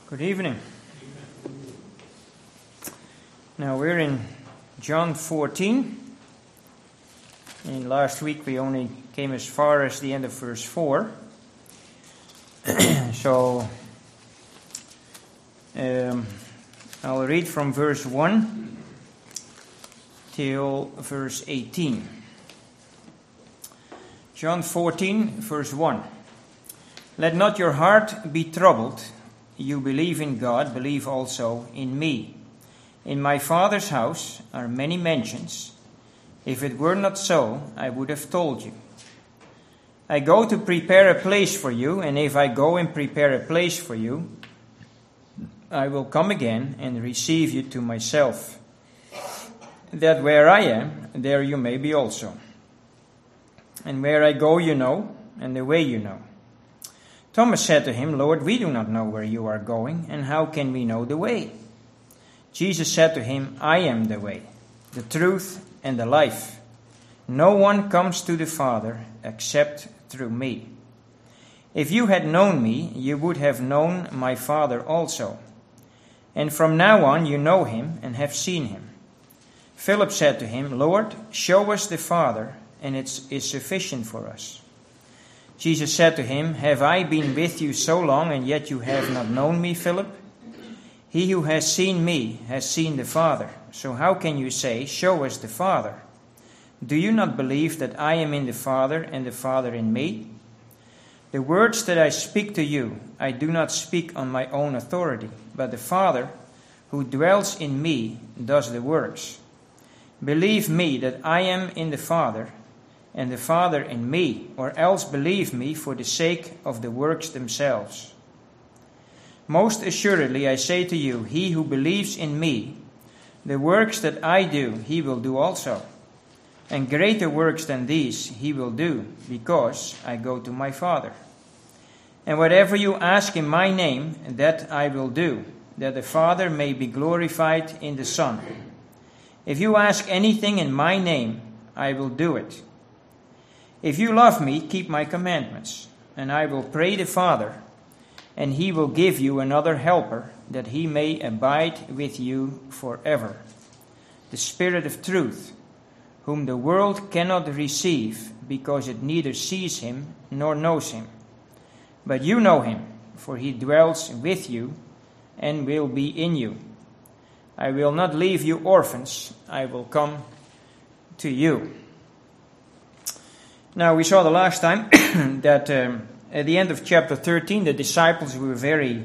Good evening. Now we're in John 14. And last week we only came as far as the end of verse 4. So I'll read from verse 1 till verse 18. John 14, verse 1. Let not your heart be troubled. You believe in God, believe also in me. In my Father's house are many mansions. If it were not so, I would have told you. I go to prepare a place for you, and if I go and prepare a place for you, I will come again and receive you to myself, that where I am, there you may be also. And where I go you know, and the way you know. Thomas said to him, Lord, we do not know where you are going, and how can we know the way? Jesus said to him, I am the way, the truth, and the life. No one comes to the Father except through me. If you had known me, you would have known my Father also. And from now on you know him and have seen him. Philip said to him, Lord, show us the Father, and it is sufficient for us. Jesus said to him, Have I been with you so long, and yet you have not known me, Philip? He who has seen me has seen the Father. So how can you say, Show us the Father? Do you not believe that I am in the Father, and the Father in me? The words that I speak to you, I do not speak on my own authority, but the Father who dwells in me does the works. Believe me that I am in the Father, and the Father in me, or else believe me for the sake of the works themselves. Most assuredly I say to you, he who believes in me, the works that I do, he will do also. And greater works than these he will do, because I go to my Father. And whatever you ask in my name, that I will do, that the Father may be glorified in the Son. If you ask anything in my name, I will do it. If you love me, keep my commandments, and I will pray the Father, and he will give you another helper, that he may abide with you forever. The Spirit of truth, whom the world cannot receive, because it neither sees him nor knows him. But you know him, for he dwells with you and will be in you. I will not leave you orphans, I will come to you. Now, we saw the last time that at the end of chapter 13, the disciples were very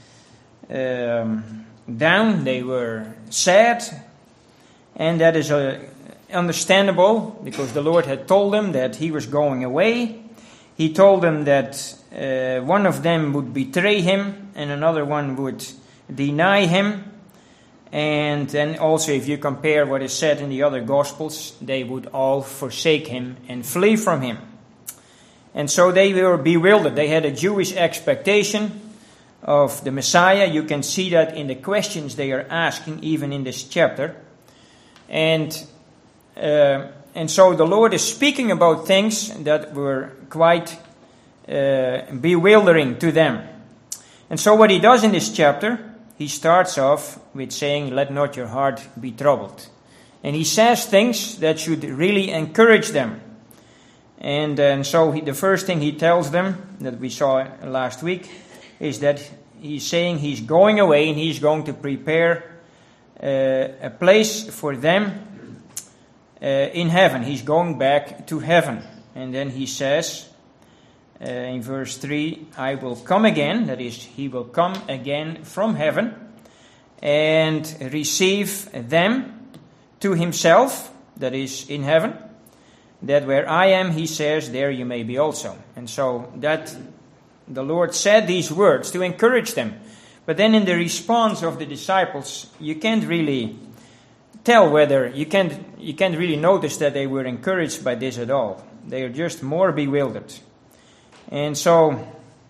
down, they were sad, and that is understandable, because the Lord had told them that he was going away. He told them that one of them would betray him, and another one would deny him. And then also, if you compare what is said in the other Gospels, they would all forsake him and flee from him. And so they were bewildered. They had a Jewish expectation of the Messiah. You can see that in the questions they are asking, even in this chapter. And so the Lord is speaking about things that were quite bewildering to them. And so what he does in this chapter, he starts off with saying, let not your heart be troubled. And he says things that should really encourage them. And so the first thing he tells them, that we saw last week, is that he's saying he's going away and he's going to prepare a place for them in heaven. He's going back to heaven. And then he says in verse 3, I will come again, that is, he will come again from heaven and receive them to himself, that is, in heaven, that where I am, he says, there you may be also. And so that the Lord said these words to encourage them. But then in the response of the disciples, you can't really tell whether, you can't really notice that they were encouraged by this at all. They are just more bewildered. And so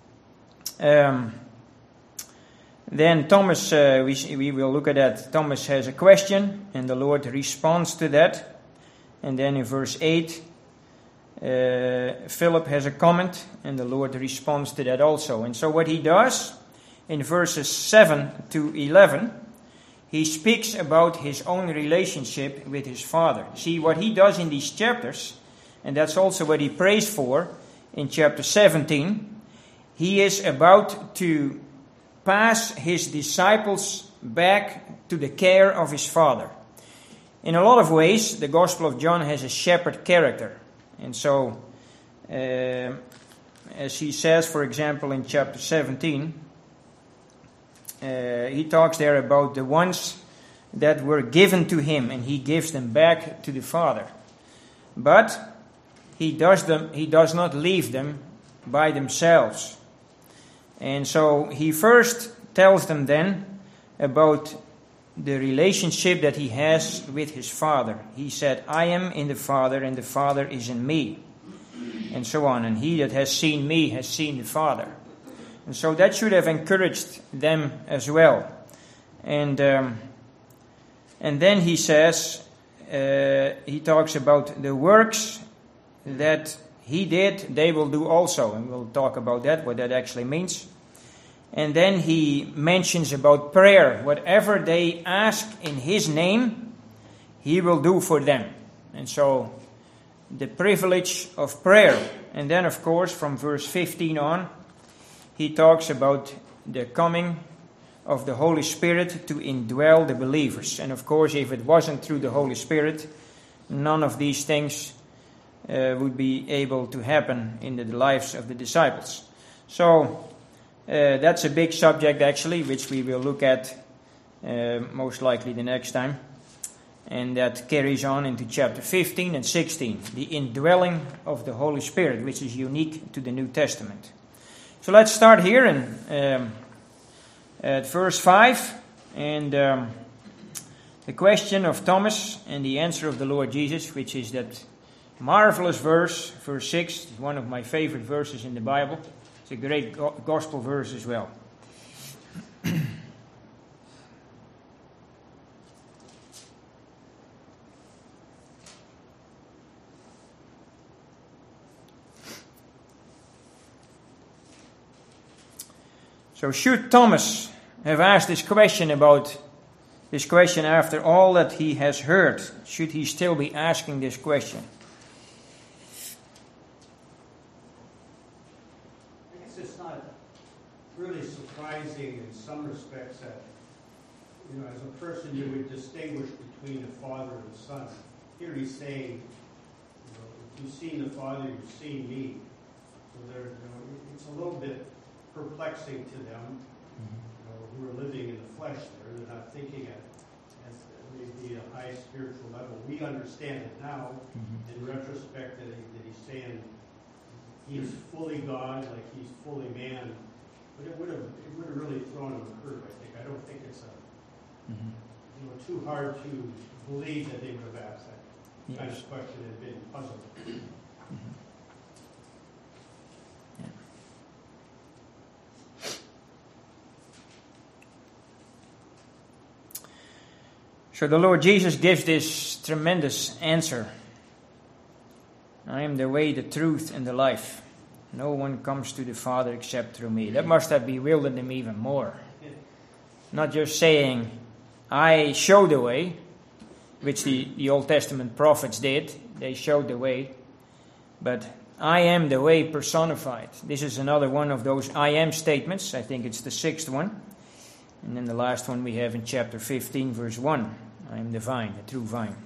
then Thomas, we will look at that. Thomas has a question, and the Lord responds to that. And then in verse 8, Philip has a comment, and the Lord responds to that also. And so what he does, in verses 7 to 11, he speaks about his own relationship with his Father. See, what he does in these chapters, and that's also what he prays for in chapter 17, he is about to pass his disciples back to the care of his Father. In a lot of ways, the Gospel of John has a shepherd character. And so, as he says, for example, in chapter 17, he talks there about the ones that were given to him, and he gives them back to the Father. But he does not leave them by themselves. And so he first tells them then about the relationship that he has with his Father. He said, I am in the Father, and the Father is in me. And so on. And he that has seen me has seen the Father. And so that should have encouraged them as well. And then he says, he talks about the works that he did, they will do also. And we'll talk about that, what that actually means. And then he mentions about prayer. Whatever they ask in his name, he will do for them. And so, the privilege of prayer. And then, of course, from verse 15 on, he talks about the coming of the Holy Spirit to indwell the believers. And of course, if it wasn't through the Holy Spirit, none of these things would be able to happen in the lives of the disciples. So, that's a big subject actually, which we will look at most likely the next time. And that carries on into chapter 15 and 16. The indwelling of the Holy Spirit, which is unique to the New Testament. So let's start here at verse 5. And the question of Thomas and the answer of the Lord Jesus, which is that marvelous verse, verse 6. It's one of my favorite verses in the Bible. It's a great gospel verse as well. So should Thomas have asked this question after all that he has heard? Should he still be asking this question? Really surprising in some respects that, as a person you would distinguish between a father and a son. Here he's saying, if you've seen the Father, you've seen me. So it's a little bit perplexing to them who are living in the flesh there. They're not thinking at maybe a high spiritual level. We understand it now in retrospect that he's saying he's fully God, like he's fully man. But it would have really thrown him a curve, I think. I don't think it's too hard to believe that they would have asked that kind of question and been puzzled. So the Lord Jesus gives this tremendous answer. I am the way, the truth, and the life. No one comes to the Father except through me. That must have bewildered them even more. Not just saying, I show the way, which the Old Testament prophets did. They showed the way. But I am the way personified. This is another one of those I am statements. I think it's the 6th one. And then the last one we have in chapter 15, verse 1. I am the vine, the true vine.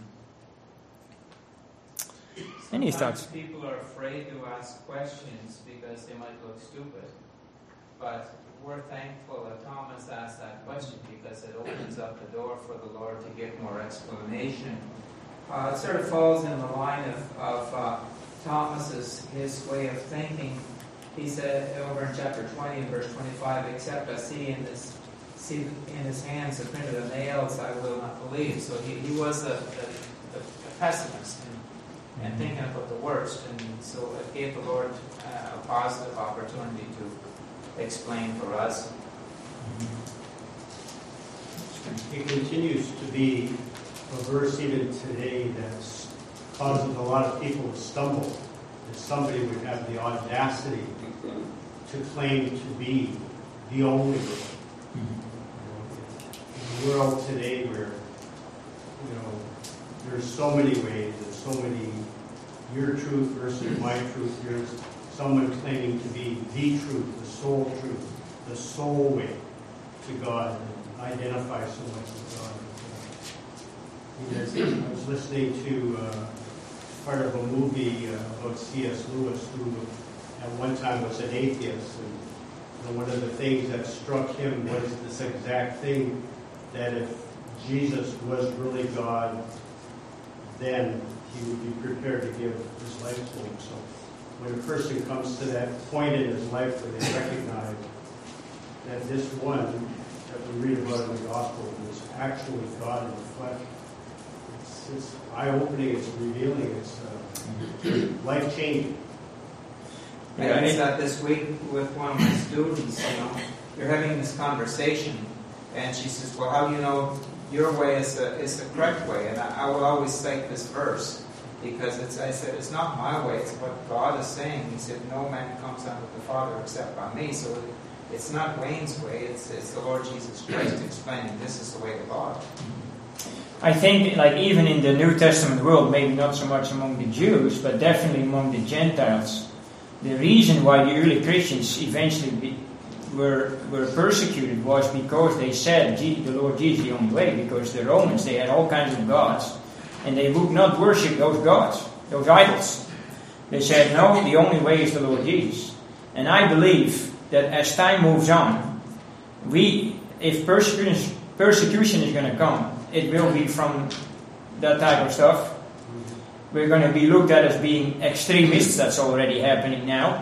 Any thoughts? People are afraid to ask questions because they might look stupid. But we're thankful that Thomas asked that question because it opens up the door for the Lord to give more explanation. It sort of falls in the line of Thomas's his way of thinking. He said over in chapter 20 and verse 25, except I see in his hands the print of the nails, I will not believe. So he was the pessimist and thinking about the worst. And so it gave the Lord a positive opportunity to explain for us. It continues to be a verse even today that causes a lot of people to stumble. That somebody would have the audacity to claim to be the only way. In the world today where, there's so many ways, there's so many, your truth versus my truth, there's someone claiming to be the truth, the sole truth, the sole way to God, and identify so much with God. I was listening to part of a movie about C.S. Lewis, who at one time was an atheist, and one of the things that struck him was this exact thing, that if Jesus was really God, then he would be prepared to give his life to him. So when a person comes to that point in his life where they recognize that this one that we read about in the Gospel is actually God in the flesh, it's eye-opening, it's revealing, it's life-changing. I did that this week with one of my students. You're having this conversation, and she says, "Well, how do you know your way is the correct way?" And I will always cite this verse, because I said, it's not my way, it's what God is saying. He said, "No man comes unto the Father except by me." So it's not Wayne's way, it's the Lord Jesus Christ explaining this is the way of God. I think, even in the New Testament world, maybe not so much among the Jews, but definitely among the Gentiles, the reason why the early Christians eventually were persecuted was because they said the Lord Jesus the only way, because the Romans, they had all kinds of gods, and they would not worship those gods, those idols. They said, no, the only way is the Lord Jesus. And I believe that as time moves on, if persecution is going to come, it will be from that type of stuff. We're going to be looked at as being extremists. That's already happening now.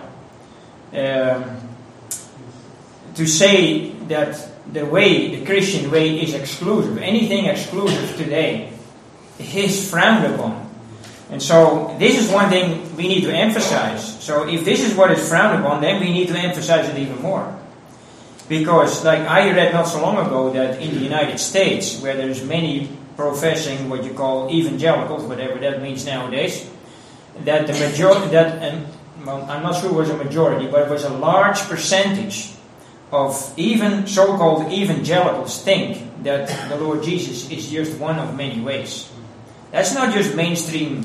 To say that the Christian way is exclusive, anything exclusive today is frowned upon. And so this is one thing we need to emphasize. So if this is what is frowned upon, then we need to emphasize it even more. Because, I read not so long ago that in the United States, where there's many professing what you call evangelicals, whatever that means nowadays, that the majority, I'm not sure it was a majority, but it was a large percentage of even so-called evangelicals think that the Lord Jesus is just one of many ways. That's not just mainstream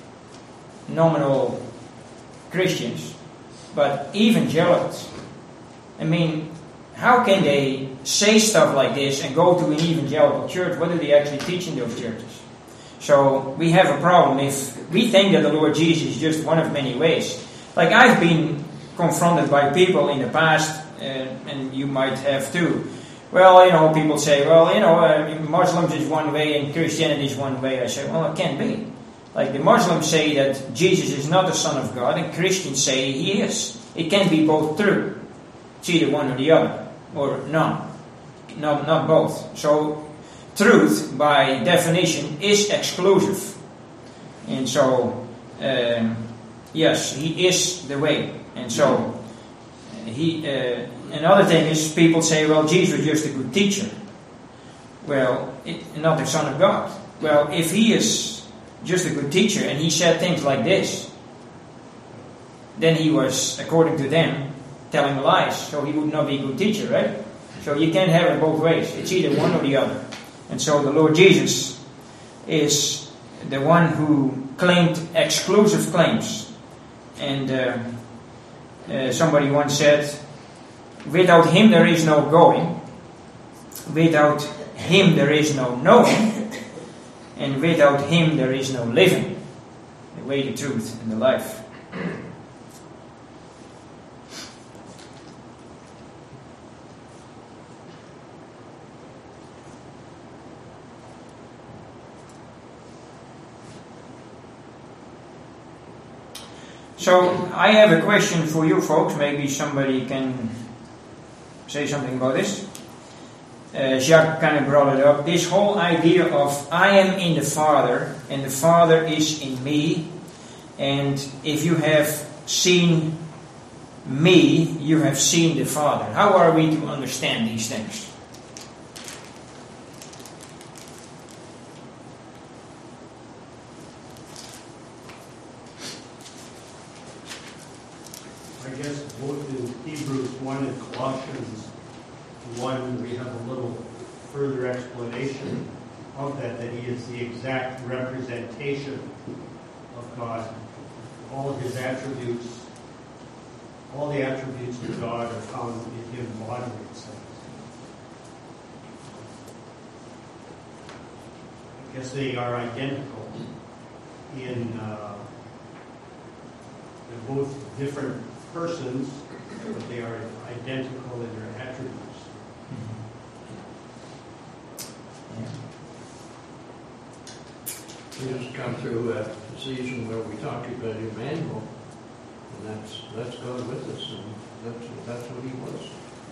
nominal Christians, but evangelicals. I mean, how can they say stuff like this and go to an evangelical church? What do they actually teach in those churches? So we have a problem if we think that the Lord Jesus is just one of many ways. I've been confronted by people in the past, and you might have too. Well, people say, Muslims is one way and Christianity is one way. I say, well, it can't be. The Muslims say that Jesus is not the Son of God, and Christians say he is. It can't be both true. It's either one or the other. Or none. Not both. So, truth, by definition, is exclusive. And so, yes, he is the way. And so, another thing is, people say, well, Jesus was just a good teacher. Well, not the Son of God. Well, if he is just a good teacher, and he said things like this, then he was, according to them, telling lies, so he would not be a good teacher, right? So you can't have it both ways. It's either one or the other. And so the Lord Jesus is the one who claimed exclusive claims. And somebody once said, without him there is no going, without him there is no knowing, and without him there is no living. The way, the truth, and the life. So, I have a question for you folks. Maybe somebody can say something about this. Jacques kind of brought it up. This whole idea of I am in the Father, and the Father is in me, and if you have seen me, you have seen the Father. How are we to understand these things? I guess both in Hebrews 1 and Colossians 1, we have a little further explanation of that he is the exact representation of God. All of his attributes, all the attributes of God are found in him bodily. I guess they are identical in they're both different persons, but they are identical in their attributes. We just come through a season where we talked about Emmanuel, and that's God with us, and that's what he was.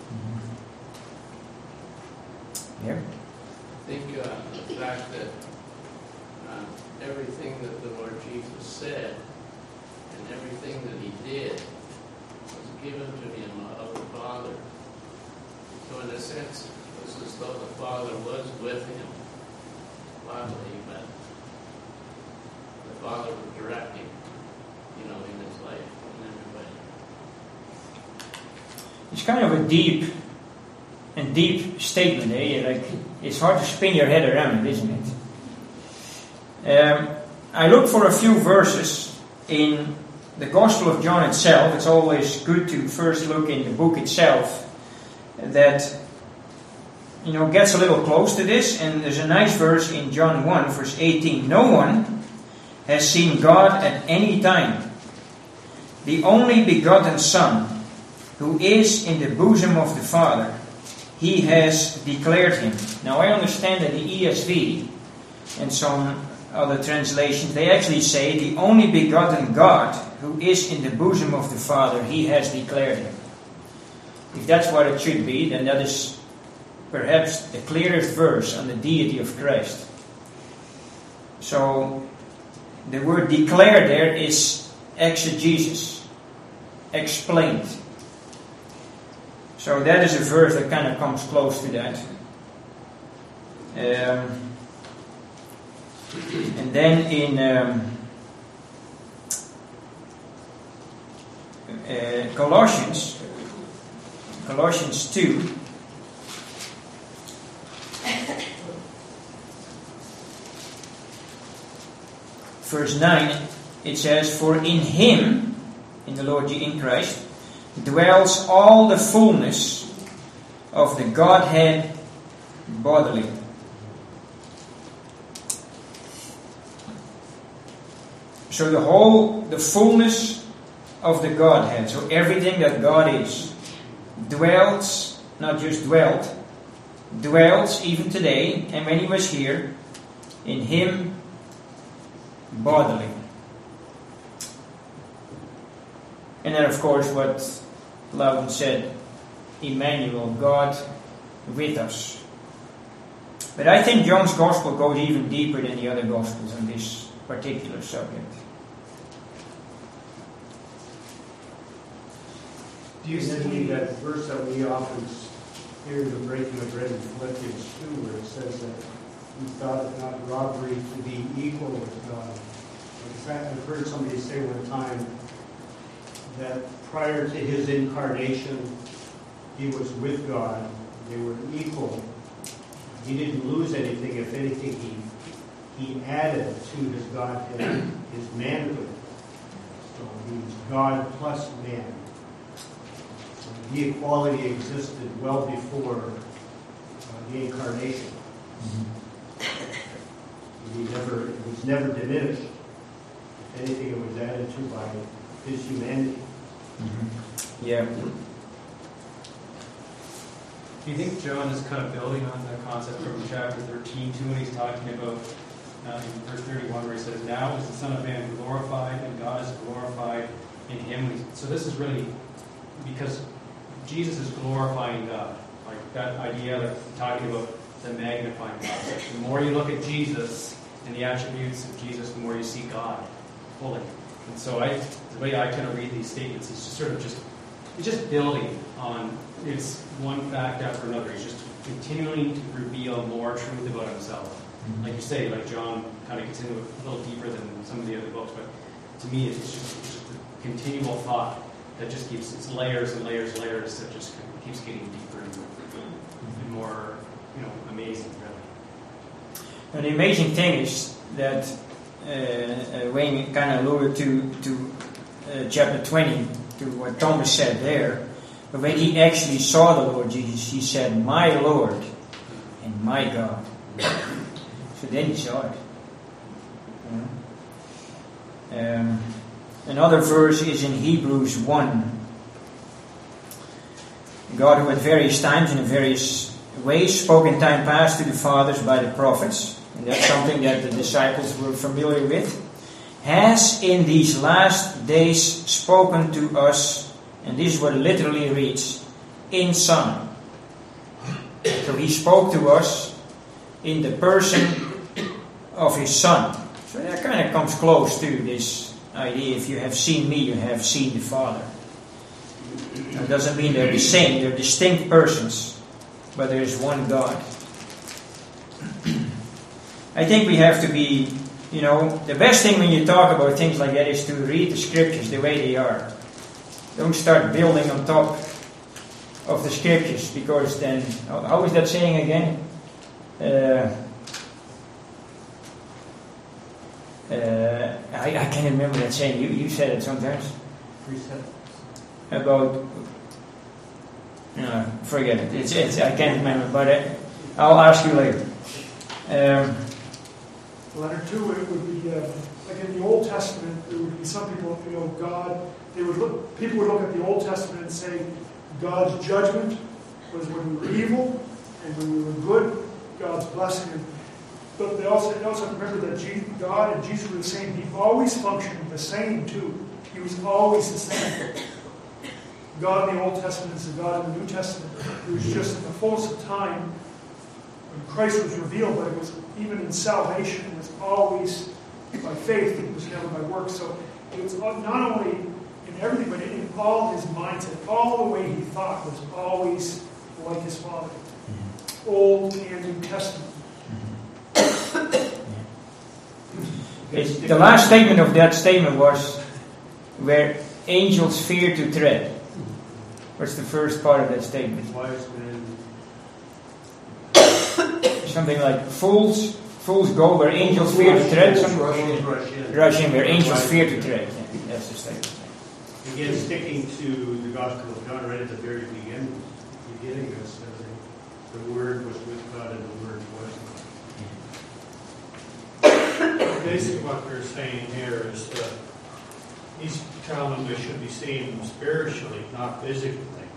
Yeah. I think the fact that everything that the Lord Jesus said and everything that he did was given to him of the Father. So in a sense, it was as though the Father was with him bodily, but the Father was directing, in his life and everybody. It's kind of a deep statement, eh? Like, it's hard to spin your head around it, isn't it? I look for a few verses in the Gospel of John itself. It's always good to first look in the book itself that gets a little close to this. And there's a nice verse in John 1, verse 18. No one has seen God at any time. The only begotten Son, who is in the bosom of the Father, he has declared him. Now I understand that the ESV and some other translations, they actually say the only begotten God who is in the bosom of the Father, he has declared him. If that's what it should be, then that is perhaps the clearest verse on the deity of Christ. So the word declared there is exegesis, explained. So that is a verse that kind of comes close to that. And then in Colossians 2, verse 9, it says, "For in him," in the Lord in Christ, "dwells all the fullness of the Godhead bodily." So the fullness of the Godhead, so everything that God is, dwells, not just dwelt, dwells even today, and when he was here, in him bodily. And then of course what Loudon said, Emmanuel, God with us. But I think John's Gospel goes even deeper than the other Gospels on this particular subject. Do you see that verse that we often hear in the breaking of bread in Philippians 2, where it says that he thought it not robbery to be equal with God? In fact, I've heard somebody say one time that prior to his incarnation, he was with God. They were equal. He didn't lose anything. If anything, he added to his Godhead his manhood. So he's God plus man. The equality existed well before the incarnation. It was never diminished. If anything, it was added to by his humanity. Yeah. Do you think John is kind of building on that concept from chapter 13 too, when he's talking about in verse 31 where he says, "Now is the Son of Man glorified, and God is glorified in him." So this is really because Jesus is glorifying God. Like that idea that talking about the magnifying God. The more you look at Jesus and the attributes of Jesus, the more you see God fully. And so the way I kind of read these statements is just sort of it's just building on it's one fact after another. He's just continuing to reveal more truth about himself. Mm-hmm. Like you say, like John kind of gets into it a little deeper than some of the other books, but to me it's just a continual thought that just keeps, it's layers and layers and layers that just keeps getting deeper and more, amazing, really. And the amazing thing is that Wayne kind of alluded to chapter 20, to what Thomas said there. But when he actually saw the Lord Jesus, he said, "My Lord and my God." So then he saw it. Another verse is in Hebrews 1. God, who at various times and in various ways spoke in time past to the fathers by the prophets, and that's something that the disciples were familiar with, has in these last days spoken to us, and this is what it literally reads, in Son. So he spoke to us in the person of his Son. So that kind of comes close to this idea, if you have seen me, you have seen the Father. That doesn't mean they're the same, they're distinct persons, but there is one God. I think we have to be, the best thing when you talk about things like that is to read the scriptures the way they are. Don't start building on top of the scriptures, because then, how is that saying again? I can't remember that saying. You said it sometimes. About, forget it. It's I can't remember, but I'll ask you later. Letter 2, it would be like in the Old Testament. There would be some people, God. People would look at the Old Testament and say God's judgment was when we were evil, and when we were good, God's blessing. But they also have to remember that God and Jesus were the same. He always functioned the same too. He was always the same. God in the Old Testament is the God in the New Testament. It was just in the fullness of time when Christ was revealed, but it was even in salvation, it was always by faith, it was never by works. So it was not only in everything, but in all his mindset, all the way he thought was always like his Father. Old and New Testament. The last statement of that statement was, where angels fear to tread. What's the first part of that statement? Wise men. Something like, fools go where angels fear to tread. Rush in where angels fear to tread. Yeah, that's the statement. Again, sticking to the Gospel of John, right at the very beginning, it says the Word was with God and the Word was God. Basically what they're saying here is that he's telling them they should be seeing him spiritually, not physically.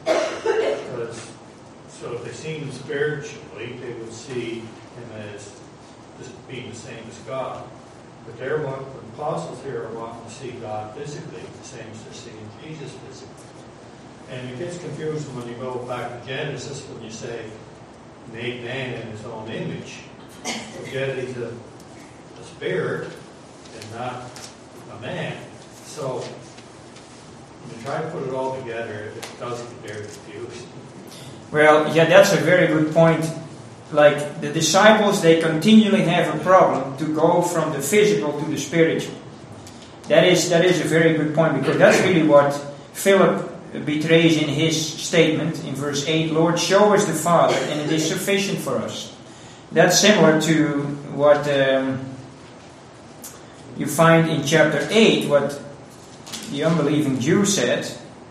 So if they see him spiritually, they would see him as just being the same as God. But the apostles here are wanting to see God physically, the same as they're seeing Jesus physically. And it gets confusing when you go back to Genesis, when you say, made man in his own image. Forget he's a spirit and not a man. So when you try to put it all together, it does get very confusing. Well, yeah, that's a very good point. Like the disciples, they continually have a problem to go from the physical to the spiritual. That is a very good point, because that's really what Philip betrays in his statement in verse 8. Lord, show us the Father, and it is sufficient for us. That's similar to what you find in chapter 8, what the unbelieving Jew said.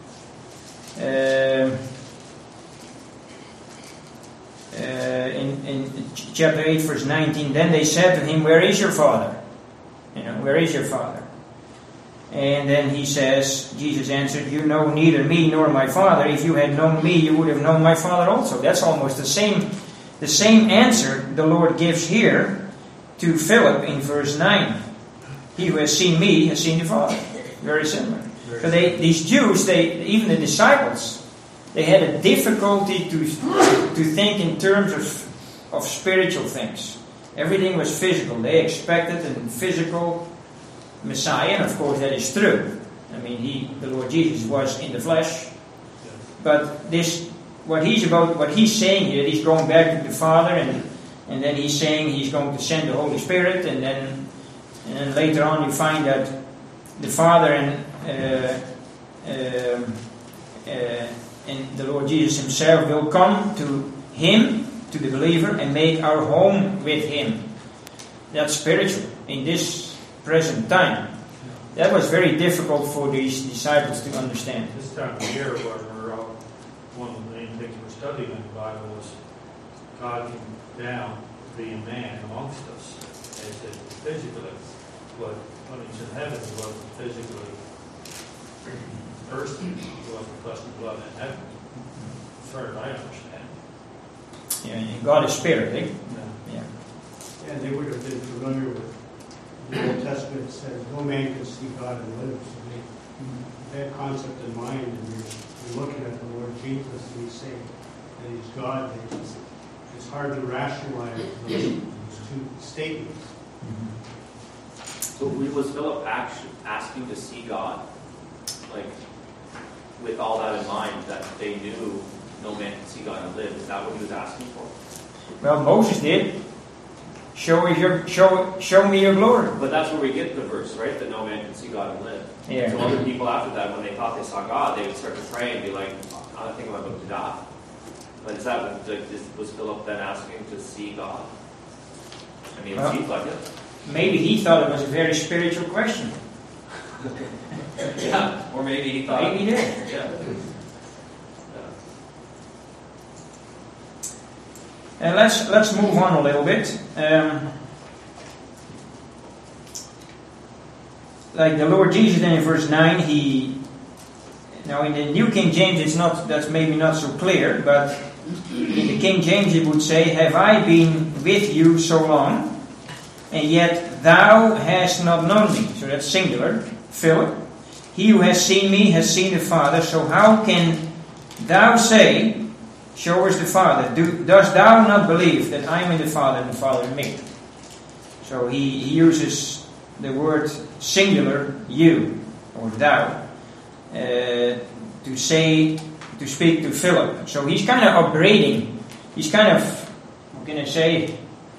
In chapter 8, verse 19, then they said to him, where is your Father? Where is your Father? And then he says, Jesus answered, you know neither me nor my Father. If you had known me, you would have known my Father also. That's almost the same answer the Lord gives here to Philip in verse 9. He who has seen me has seen the Father. Very similar. So these Jews, even the disciples, they had a difficulty to think in terms of spiritual things. Everything was physical. They expected a physical Messiah, and of course that is true. I mean, the Lord Jesus was in the flesh. But what he's saying here, he's going back to the Father, and then he's saying he's going to send the Holy Spirit, and then later on you find that the Father and the Lord Jesus himself will come to him, to the believer, and make our home with him. That's spiritual in this present time. That was very difficult for these disciples to understand. This time of year, one of the main things we're studying in the Bible was God came down to be a man amongst us. And he said physically, but when he's in heaven, he wasn't physically person. He wasn't flesh and blood in heaven. As far as I understand. Yeah, God is spirit, eh? Yeah. And they would have been familiar with the Old Testament. Says no man can see God and live. So they that concept in mind, and you're looking at the Lord Jesus, and he's saying that he's God. It's hard to rationalize those two statements. So was Philip asking to see God? Like, with all that in mind, that they knew no man can see God and live. Is that what he was asking for? Well, Moses did. Show me your glory. But that's where we get the verse, right? That no man can see God and live. Yeah. So other people after that, when they thought they saw God, they would start to pray and be like, I think I'm about to die. But is that was Philip then asking to see God? I mean, it seems like it. Maybe he thought it was a very spiritual question. Yeah, or maybe he thought. Maybe he did. Yeah. Let's move on a little bit. Like the Lord Jesus, then in verse 9, now in the New King James, that's maybe not so clear, but in the King James it would say, "Have I been with you so long, and yet thou hast not known me?" So that's singular. Philip, he who has seen me has seen the Father. So how can thou say, "Show us the Father"? Dost thou not believe that I am in the Father and the Father in me? So he uses the word singular, you, or thou, to speak to Philip. So he's kind of upbraiding. He's kind of, how can I say,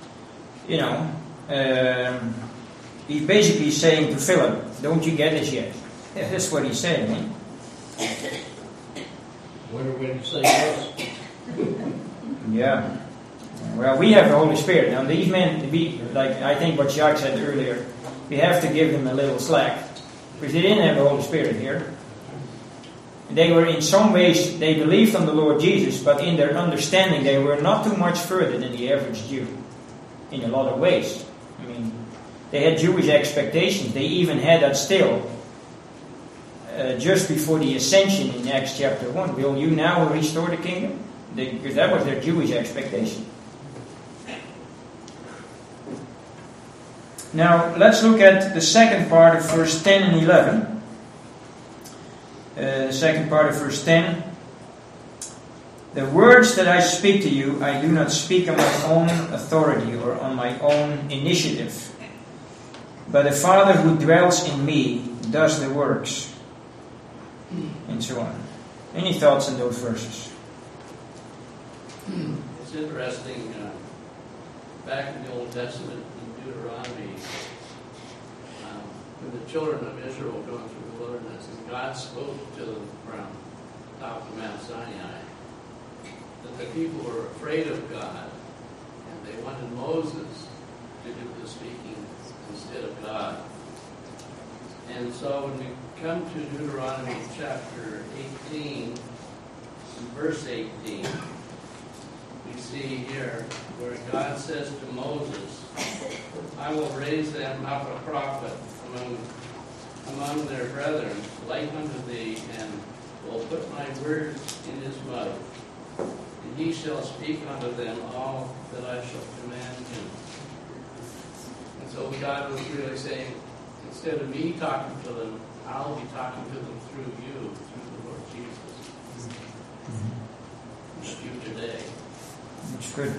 he's basically saying to Philip, don't you get this yet? That's what he's saying. Eh? Wonder when you say yes. Yeah. Well, we have the Holy Spirit. Now, these men, like I think what Jacques said earlier, we have to give them a little slack. Because they didn't have the Holy Spirit here. They were in some ways, they believed on the Lord Jesus, but in their understanding they were not too much further than the average Jew. In a lot of ways. I mean, they had Jewish expectations. They even had that still. Just before the ascension in Acts chapter 1. Will you now restore the kingdom? Because that was their Jewish expectation. Now, let's look at the second part of verse 10 and 11. The second part of verse 10. The words that I speak to you, I do not speak on my own authority or on my own initiative. But the Father who dwells in me does the works. And so on. Any thoughts on those verses? It's interesting. Back in the Old Testament, in Deuteronomy, when the children of Israel were going through the wilderness, and God spoke to them from top of Mount Sinai, that the people were afraid of God, and they wanted Moses to do the speaking instead of God. And so when we come to Deuteronomy chapter 18, verse 18, we see here where God says to Moses, I will raise them up a prophet among their brethren, like unto thee, and will put my words in his mouth, and he shall speak unto them all that I shall command him. And so God was really saying, instead of me talking to them, I'll be talking to them through you, through the Lord Jesus. With you today. That's good.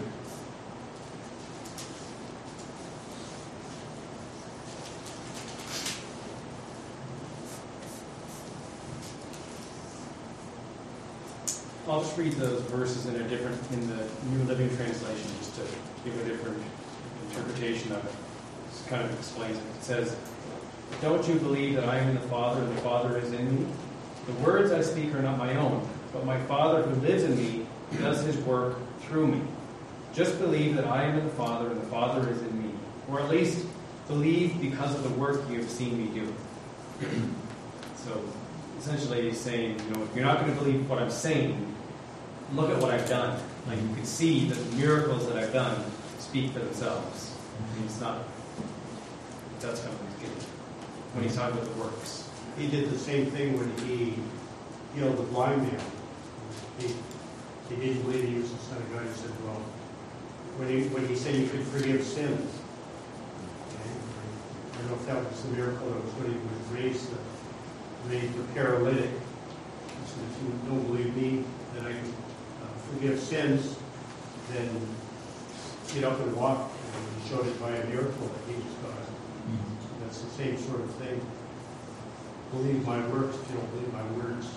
I'll just read those verses in the New Living Translation, just to give a different interpretation of it. It kind of explains it. It says, "Don't you believe that I am in the Father and the Father is in me? The words I speak are not my own, but my Father who lives in me does his work through me. Just believe that I am in the Father and the Father is in me. Or at least believe because of the work you have seen me do. So essentially he's saying, if you're not going to believe what I'm saying, look at what I've done. Like you can see that the miracles that I've done speak for themselves. It's not, that's kind of what he's getting when he's talking about the works. He did the same thing when he healed the blind man. He didn't believe he was the Son of God. He said, well, when he said you could forgive sins, I don't know if that was the miracle or it was when he would raise the paralytic. He said, if you don't believe me that I can forgive sins, then get up and walk. And he showed it by a miracle that he was God. So that's the same sort of thing. Believe my works if you don't believe my words.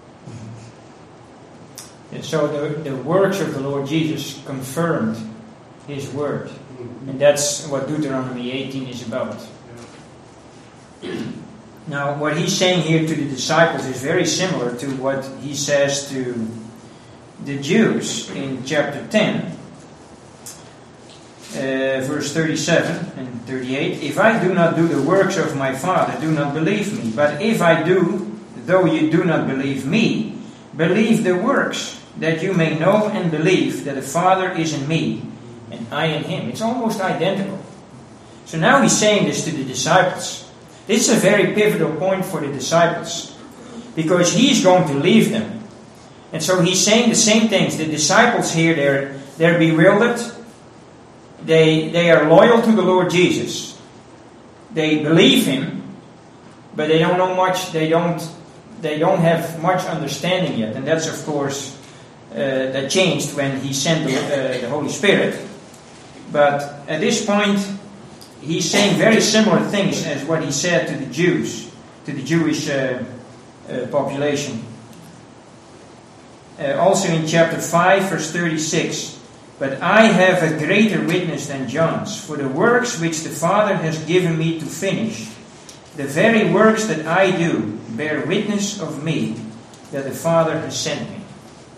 And so the works of the Lord Jesus confirmed his word. And that's what Deuteronomy 18 is about. Now, what he's saying here to the disciples is very similar to what he says to the Jews in chapter 10, verse 37 and 38. If I do not do the works of my Father, do not believe me. But if I do, though you do not believe me, believe the works, that you may know and believe that the Father is in me, and I in him. It's almost identical. So now he's saying this to the disciples. This is a very pivotal point for the disciples, because he's going to leave them. And so he's saying the same things. The disciples here, they're bewildered. They are loyal to the Lord Jesus. They believe him, but they don't know much. They don't have much understanding yet. And that's, of course, that changed when he sent the Holy Spirit. But at this point, he's saying very similar things as what he said to the Jews, to the Jewish population. Also in chapter 5, verse 36, but I have a greater witness than John's, for the works which the Father has given me to finish, the very works that I do, bear witness of me, that the Father has sent me.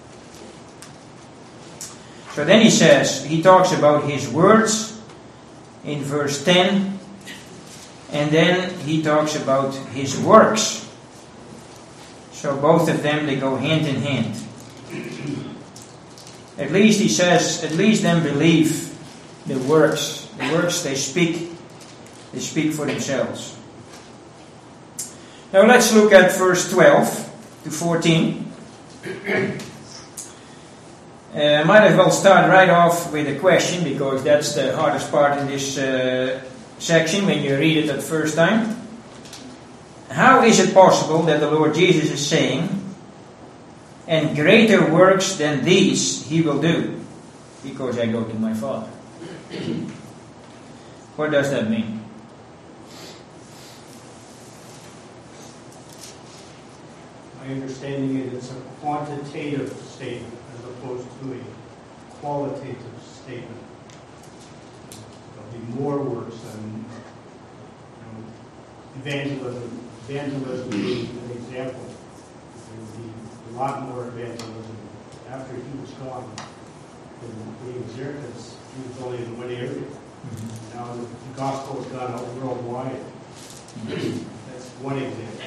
So then he talks about his words in verse 10, and then he talks about his works. So both of them, they go hand in hand. At least he says, at least then believe the works. The works they speak for themselves. Now let's look at verse 12 to 14. I might as well start right off with a question, because that's the hardest part in this section when you read it at first time. How is it possible that the Lord Jesus is saying, and greater works than these he will do, because I go to my Father? What does that mean? My understanding is it's a quantitative statement as opposed to a qualitative statement. There'll be more works than evangelism. Evangelism being an example. There will be a lot more evangelism after he was gone than when he was there, because he was only in one area. Mm-hmm. Now the gospel has gone out worldwide. That's one example.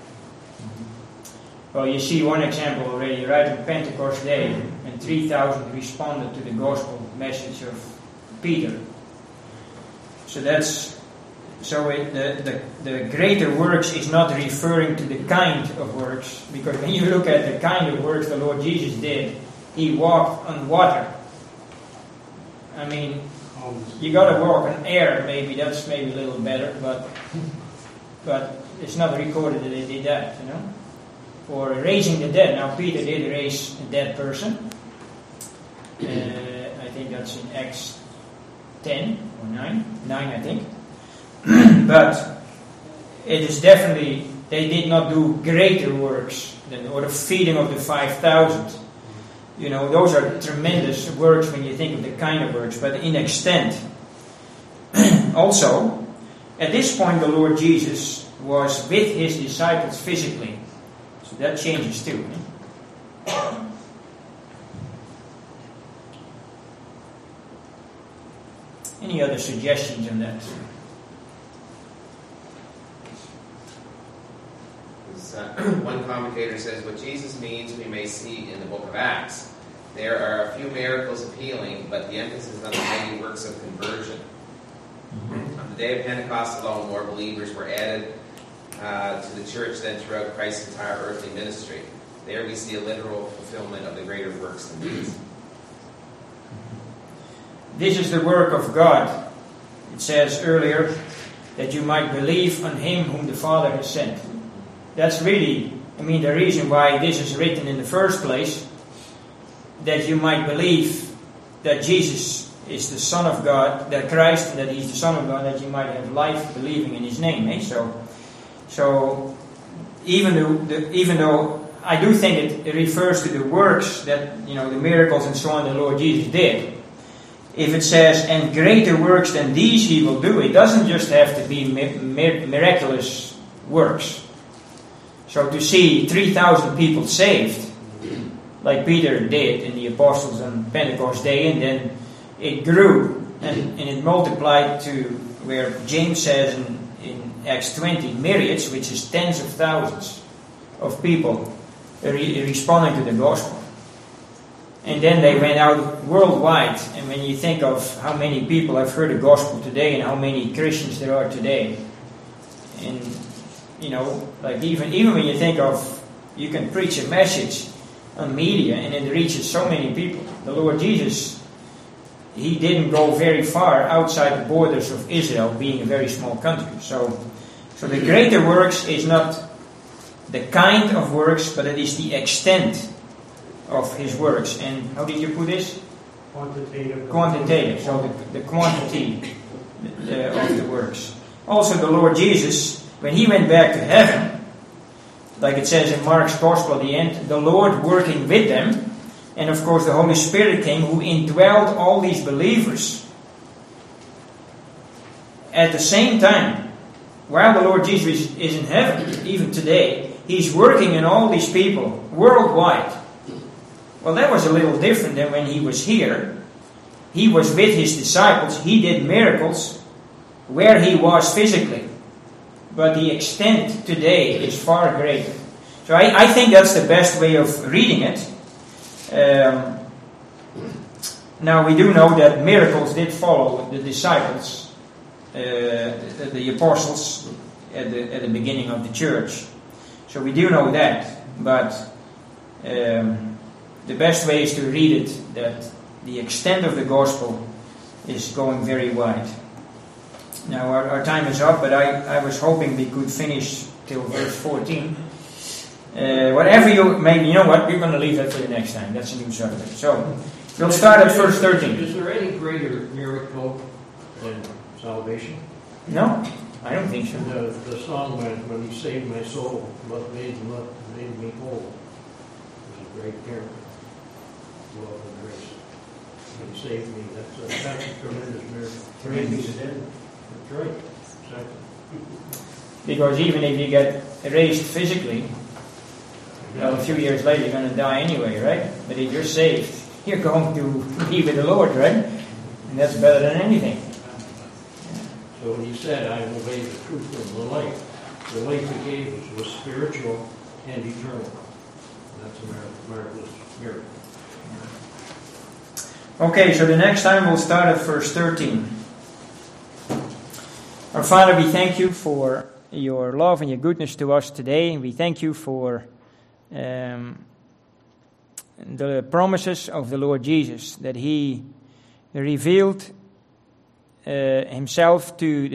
Well, you see one example already, right? On Pentecost Day, and 3,000 responded to the gospel message of Peter. So the greater works is not referring to the kind of works, because when you look at the kind of works the Lord Jesus did, he walked on water. I mean, you got to walk on air. Maybe that's maybe a little better, but it's not recorded that they did that, you know. Or raising the dead. Now Peter did raise a dead person. I think that's in Acts 10 or 9 I think. But it is definitely, they did not do greater works or the feeding of the 5,000. You know, those are tremendous works when you think of the kind of works, but in extent. Also, at this point the Lord Jesus was with his disciples physically. So that changes too. Any other suggestions on that? One commentator says, what Jesus means we may see in the book of Acts. There are a few miracles of healing, but the emphasis is on the mighty works of conversion. On the day of Pentecost alone, more believers were added to the church than throughout Christ's entire earthly ministry. There we see a literal fulfillment of the greater works than these. This is the work of God. It says earlier that you might believe on Him whom the Father has sent. That's really, the reason why this is written in the first place, that you might believe that Jesus is the Son of God, that Christ, and that He's the Son of God, that you might have life believing in His name. So even though I do think it refers to the works that, the miracles and so on the Lord Jesus did. If it says, and greater works than these He will do, it doesn't just have to be miraculous works. So to see 3,000 people saved, like Peter did in the Apostles on Pentecost Day, and then it grew and it multiplied to where James says in Acts 20, myriads, which is tens of thousands of people responding to the gospel. And then they went out worldwide. And when you think of how many people have heard the gospel today and how many Christians there are today, and like even when you think of, you can preach a message on media and it reaches so many people. The Lord Jesus, He didn't go very far outside the borders of Israel, being a very small country. So the greater works is not the kind of works, but it is the extent of His works. And how did you put this? Quantitative. So the quantity of the works. Also the Lord Jesus, when He went back to heaven, like it says in Mark's Gospel at the end, the Lord working with them, and of course the Holy Spirit came, who indwelled all these believers. At the same time, while the Lord Jesus is in heaven, even today, He's working in all these people worldwide. Well, that was a little different than when He was here. He was with His disciples. He did miracles where He was physically. But the extent today is far greater. So I think that's the best way of reading it. Now we do know that miracles did follow the disciples, the apostles at the beginning of the church. So we do know that. But the best way is to read it that the extent of the gospel is going very wide. Now our time is up, but I was hoping we could finish till verse 14. Whatever you maybe, we're going to leave that for the next time. That's a new subject. So we'll start at verse 13. Is there any greater miracle than salvation? No, I don't think so. The song when He saved my soul, made me whole, was a great miracle. Love and grace. When He saved me, that's a tremendous miracle. Praise Him. That's right. Exactly. Because even if you get raised physically, a few years later you're going to die anyway, right? But if you're saved, you're going to be with the Lord, right? And that's better than anything. So when He said, I will obey the truth of the life He gave us was spiritual and eternal. That's a marvelous miracle. Okay, so the next time we'll start at verse 13. Our Father, we thank You for Your love and Your goodness to us today. We thank You for the promises of the Lord Jesus, that He revealed Himself to the